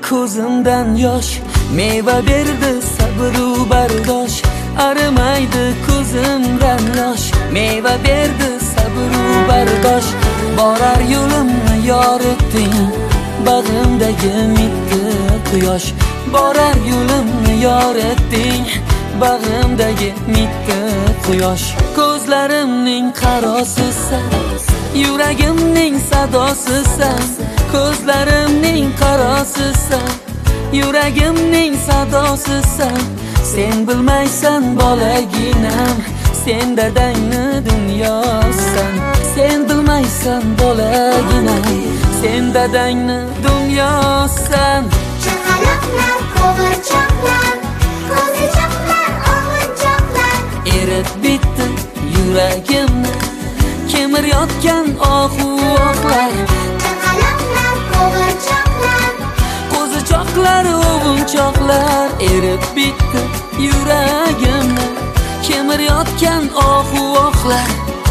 ko'zimdan yosh, meva berdi sabr-u bardosh. Arimaydi ko'zimdan yosh, meva berdi sabr-u bardosh. Borar yo'limni yoritding, bag'rimdagi mitti quyosh. Borar yo'limni yoritding, bag'rimdagi mitti quyosh. Ko'zlarimning qarosisan, yuragimning sadosisan. Ko'zlarimning qarosisan, yuragimning sadosisan. Sen bilmaysan bolaginam, sen dadangni dunyosan. Sen bilmaysan bolaginam, sen dadangni dunyosan. Chaqaloqlar, qo'g'irchoqlar, qo'zichoqlar, o'g'irchoqlar. Erib bitdi yuragimni kemirayotgan ohu ohlar. Chaqaloqlar, qo'g'irchoqlar, Qo'zichoqlar, o'g'irchoqlar. Erib bitdi yuragimni kemirayotgan ohu ohlar.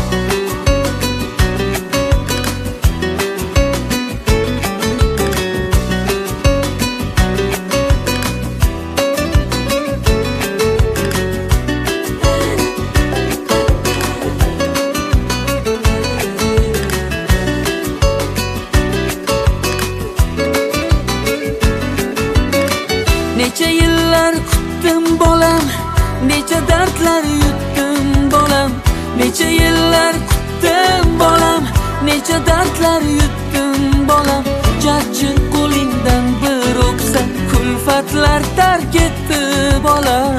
Necha yillar kutdim bolam, necha dardlar yutdim bolam. Necha yillar kutdim bolam, necha dardlar yutdim bolam. Jajji qo'lingdan bir o'psa, kulfatlar tark etdi bolam.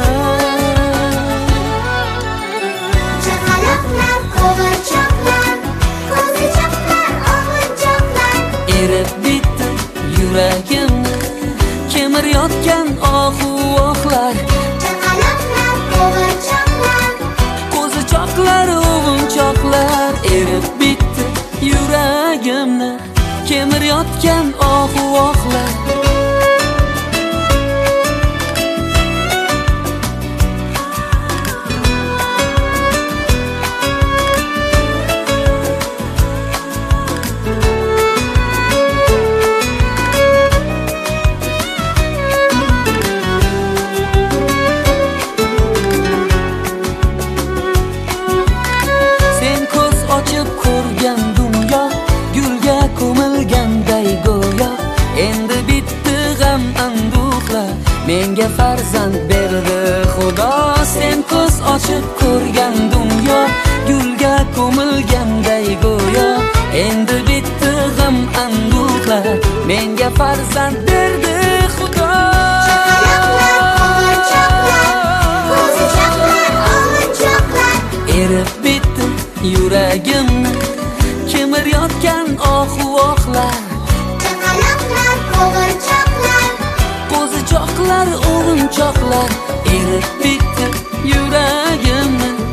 chaqaloqlar, qo'g'irchoqlar, qo'zichoqlar, o'g'irchoqlar. Erib bitdi yuragimni kemirayotgan ohu ohlar. Chaqaloqlar, qo'g'irchoqlar, Qo'zichoqlar, o'g'irchoqlar. Erib bitdi yuragimni kemirayotgan ohu ohlar. Ochib ko'rgan dunyo gulga ko'milganday go'yo. Endi bitdi g'am anduhlar, menga farzand berdi Xudo. Sen ko'z ochib ko'rgan dunyo gulga ko'milganday go'yo. Endi bitdi g'am anduhlar, menga farzand berdi Xudo. chaqaloqlar, qo'g'irchoqlar, qo'zichoqlar, o'g'irchoqlar. Erib bitdi yuragimni kemirayotgan ohu ohlar. Chaqaloqlar, qo'g'irchoqlar, Qo'zichoqlar, o'g'irchoqlar. Erib bitdi yuragimni